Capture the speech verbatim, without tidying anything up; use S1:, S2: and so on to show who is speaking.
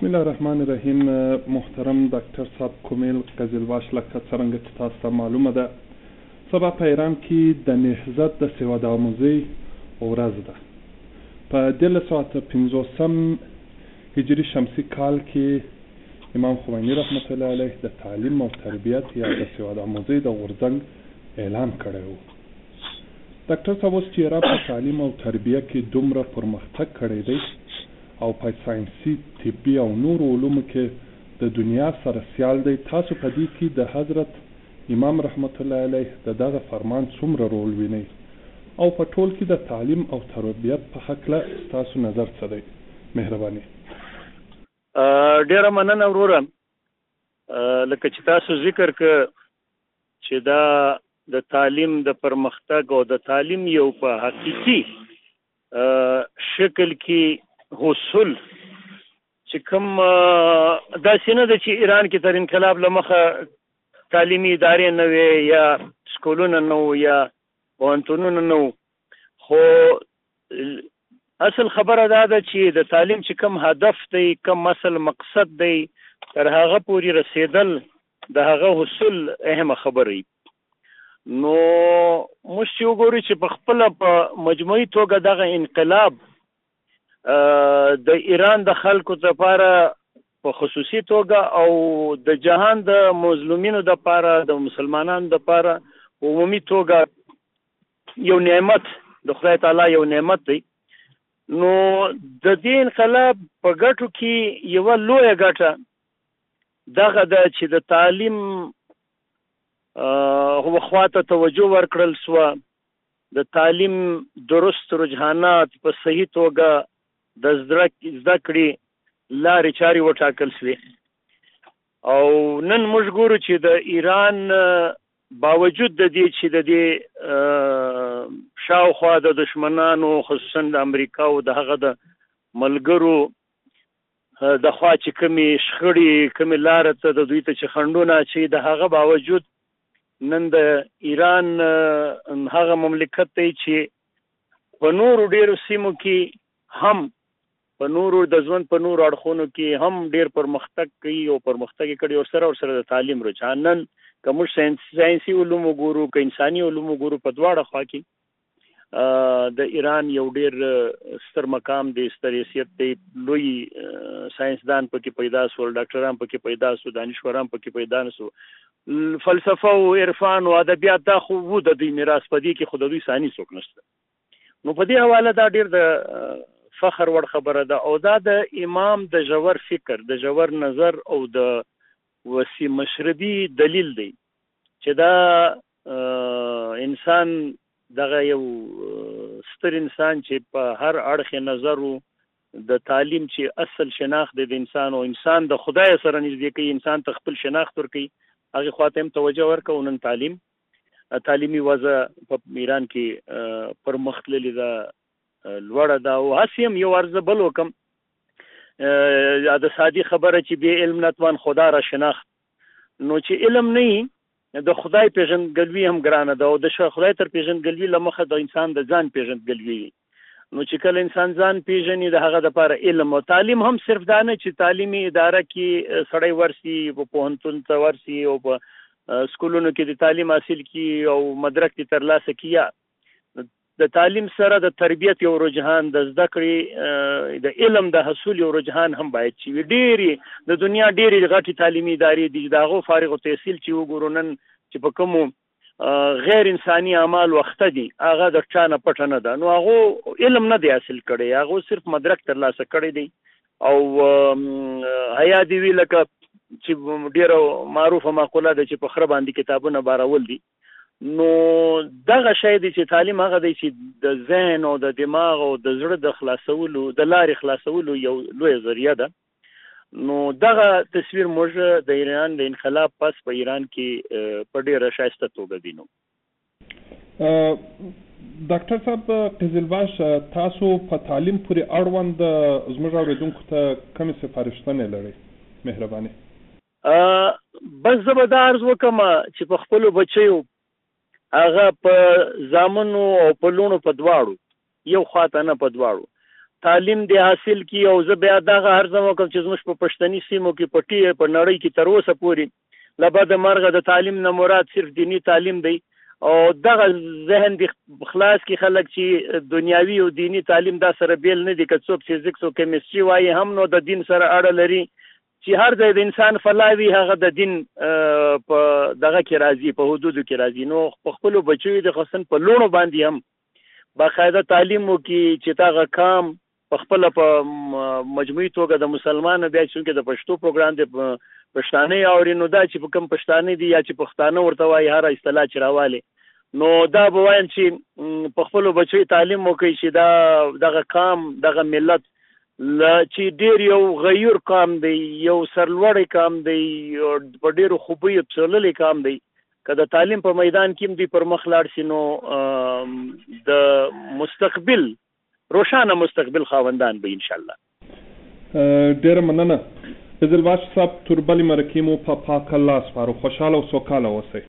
S1: بسم الله الرحمن الرحیم. محترم ډاکټر صاحب کومیل قزلواش، لکه څرنګه چې تاسو ته معلومه ده سبا په ایران کې د نهضت د سواد آموزۍ ورځ ده. په دیارلس سوه پنځوسم هجري شمسي کال کې امام خمیني رحمت الله علیه د تعلیم او تربیت یا د سواد آموزۍ د غورځنګ اعلان کړی و. ډاکټر صاحب اوس چې ایران په تعلیم او تربیه کې دومره پرمختګ کړی دی او په ساینسي، طبي او نورو علومو کې د دنیا سره سیال دی، تاسو په دې کې د حضرت امام رحمت الله علیه د دغه فرمان څومره رول وینئ او په ټول کې د تعلیم او تربیت په هکله ستاسو نظر څه دی؟ مهرباني.
S2: ډیره مننه وروره. لکه چې تاسو ذکر ک چې دا د تعلیم د پرمختګ او د تعلیم یو په حقیقي شکل کې حصول چې کوم داسې نه ده چې ایران کې تر انقلاب له مخه تعلیمي ادارې نه وې یا سکولونه نه وو یا پوهنتونونه نه وو، خو اصل خبره دا ده چې د تعلیم چې کوم هدف دی، کوم اصل مقصد دی، تر هغه پورې رسېدل د هغه حصول اهمه خبره وي. نو موږ چې وګورو چې په خپله په مجموعي توګه دغه انقلاب د ایران د خلکو لپاره په خصوصي توګه او د جهان د مظلومینو لپاره، د مسلمانانو لپاره په عمومي توګه یو نعمت، د خدای تعالی یو نعمت دی. نو د دې انقلاب په ګټو کې یوه لویه ګټه دغه ده چې د تعلیم خواته توجه ورکړل سوه، د تعلیم درست رجحانات په صحیح توګه د زده کړې لارې چارې وټاکل سوې. او نن موږ ګورو چې د ایران باوجود د دې چې د دې شاوخوا د دشمنانو، خصوصا د امریکا او د هغه د ملګرو د خوا چې کومې شخړې، کومې لارې ته د دوی ته چې خنډونه اچوي، د هغه باوجود نن د ایران هغه مملکت دی چې په نورو ډېرو سیمو کې هم، په نورو د ژوند په نورو اړخونو کې هم ډېر پرمختګ کوي او پرمختګ یې کړی، او سره او سره د تعلیم رجحان نن که موږ ساینسي علوم وګورو که انساني علوم وګورو، په دواړه خوا کې د ایران یو ډېر ستر مقام دی، ستر حیثیت دی. لوی ساینسدان پکې پیدا سول، ډاکټران پکې پیدا سو، دانشوران پکې پیدا نسو. فلسفه او عرفان او ادبیات دا خو وو د دوی میراث، په دې کې خو د دوی ثاني څوک نشته. نو په دې حواله دا ډېر د فخر وړ خبره ده، او دا د امام د ژور فکر، د ژور نظر او د وسیع مشربي دلیل دی چې دا انسان دغه یو ستر انسان چې په هر اړخ نظر د تعلیم چې اصل شناخت د انسان او انسان د خدای سره نږدې کوي، انسان ته خپل شناخت ورکوي، هغې خواته هم توجه ورکوو. نن تعلیم تعلیمي وضع په ایران کې پرمخ تللې ده، لوړه ده. او هسې هم یو عرضه بل وکم، د سادي خبره چې بې علم نتوان خدا را شناخت. نو چې علم نه وي، د خدای پیژندګلوي هم ګرانه ده، او د خدای تر پیژندګلوي له مخه د انسان د ځان پیژندګلوي وي. نو چې کله انسان ځان پیژني، د هغه دپاره علم او تعلیم هم صرف دا نه چې تعلیمي اداره کې سړی ورسي، په پوهنتون ته ورسي او په سکولونو کې د تعلیم حاصل کړي او مدرک دې ترلاسه کړي. یا د تعلیم سره د تربیت یو رجحان، د زده کړې د علم د حصول یو رجحان هم باید چې وي. ډېرې د دنیا ډېرې غټې تعلیمي ادارې دي، د هغو فارغ التحصیل چې وګورو نن چې په کومو غیر انساني اعمال وخته دي، هغه د چا نه پټه نه ده. نو هغو علم نه دی حاصل کړی، هغو صرف مدرک ترلاسه کړی دی. او حیا دې وي لکه چې ډېره معروفه مقوله ده چې په خره باندې کتابونه بارول دي. نو دغه شی دی چې تعلیم هغه دی چې د ذهن او د دماغ او د زړه د خلاصولو، د لارې خلاصولو یو لویه ذریعه ده. نو دغه تصویر موږ د ایران د انقلاب پس په ایران کې په ډېره ښایسته توګه وینو.
S1: ډاکټر صاحب قزلواش، تاسو په تعلیم پورې اړوند زموږ اورېدونکو ته کومې سپارښتنې لرئ؟ مهرباني.
S2: بس زه به دا عرض وکړم چې په خپلو بچیو هغه په زامنو او په لوڼو په دواړو، یو خواته نه په دواړو، تعلیم دی حاصل کی او زه بیا دغه هر ځم کوم چې زموږ په پښتني سیمو کې پټي په نړۍ کې تر اوسه پورې لبد مرغه د تعلیم نه مراد صرف دینی تعلیم دی او دغه ذهن دی خلاص کی خلک چې دنیاوی او دینی تعلیم دا سره بیل نه دي که څوک فزیکس او کیمستري وایي هم نو د دین سره اړه لري چې هر ځای د انسان فلاوي هغه د دین په دغه کې راځي په حدودو کې راځي نو په خپل بچو د خصن په لونو باندې هم باقاعده تعلیم وکي چې تاغه کام په خپل په مجموعي توګه د مسلمانانو بیا چې د پښتو پروګرام د پښتانه اوري نو دا چې په کوم پښتانه دي یا چې پښتانه ورته وایي هر اصطلاح چې راواله نو دا به وایم چې په خپل بچو تعلیم وکي چې دا دغه کام دغه ملت لا چې ډیر یو غیر قام دی یو سرلوړی قام دی په ډیرو خوبي پسوللې قام دی که د تعلیم په میدان کې دی پر مخ لاړ شي نو د مستقبل روشانه مستقبل خاوندان به ان شاء الله.
S1: ډیر مننه قزلباش صاحب، تر بلې مرکې مو په پاک الله سپارو. خوشحاله او سوکاله اوسئ.